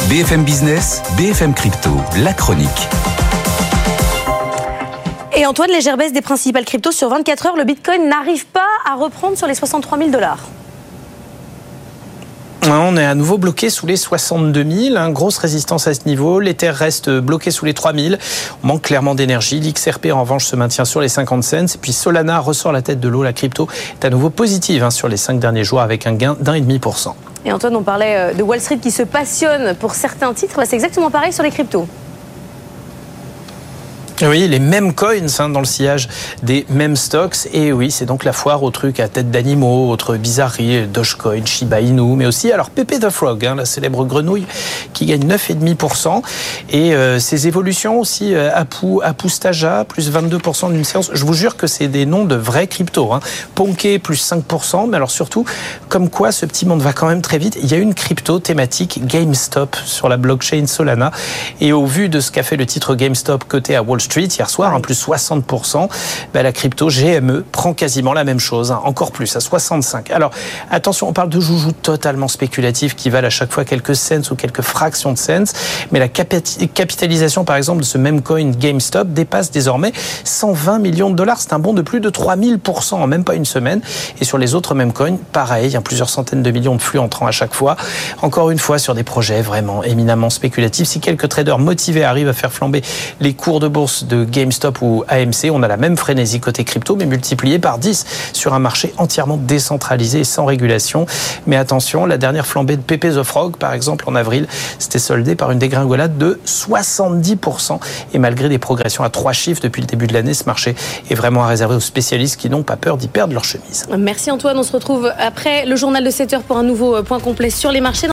BFM Business, BFM Crypto, la chronique. Et Antoine, légère baisse des principales cryptos sur 24 heures. Le Bitcoin n'arrive pas à reprendre sur les 63 000 $. On est à nouveau bloqué sous les 62 000, grosse résistance à ce niveau. L'Ether reste bloqué sous les 3 000. On manque clairement d'énergie. L'XRP en revanche se maintient sur les 50 cents. Et puis Solana ressort la tête de l'eau. La crypto est à nouveau positive sur les 5 derniers jours avec un gain d'1,5%. Et Antoine, on parlait de Wall Street qui se passionne pour certains titres. C'est exactement pareil sur les cryptos. Oui, les mêmes coins dans le sillage des mêmes stocks. Et oui, c'est donc la foire aux trucs à tête d'animaux, autres bizarreries, Dogecoin, Shiba Inu, mais aussi alors Pepe the Frog, la célèbre grenouille qui gagne 9,5%. Et ces évolutions aussi, Apu Staja, plus 22% d'une séance. Je vous jure que c'est des noms de vrais cryptos. Ponké, plus 5%. Mais alors surtout, comme quoi ce petit monde va quand même très vite. Il y a une crypto thématique GameStop sur la blockchain Solana. Et au vu de ce qu'a fait le titre GameStop coté à Wall Street hier soir, plus 60%, la crypto GME prend quasiment la même chose, encore plus, à 65%. Alors, attention, on parle de joujoux totalement spéculatifs qui valent à chaque fois quelques cents ou quelques fractions de cents, mais la capitalisation, par exemple, de ce même coin GameStop dépasse désormais 120 millions de $. C'est un bond de plus de 3000% en même pas une semaine. Et sur les autres mêmes coins, pareil, il y a plusieurs centaines de millions de flux entrants à chaque fois. Encore une fois, sur des projets vraiment éminemment spéculatifs. Si quelques traders motivés arrivent à faire flamber les cours de bourse de GameStop ou AMC, on a la même frénésie côté crypto, mais multipliée par 10 sur un marché entièrement décentralisé et sans régulation. Mais attention, la dernière flambée de Pepe the Frog, par exemple, en avril, c'était soldé par une dégringolade de 70%. Et malgré des progressions à 3 chiffres depuis le début de l'année, ce marché est vraiment à réserver aux spécialistes qui n'ont pas peur d'y perdre leur chemise. Merci Antoine, on se retrouve après le journal de 7 heures pour un nouveau point complet sur les marchés.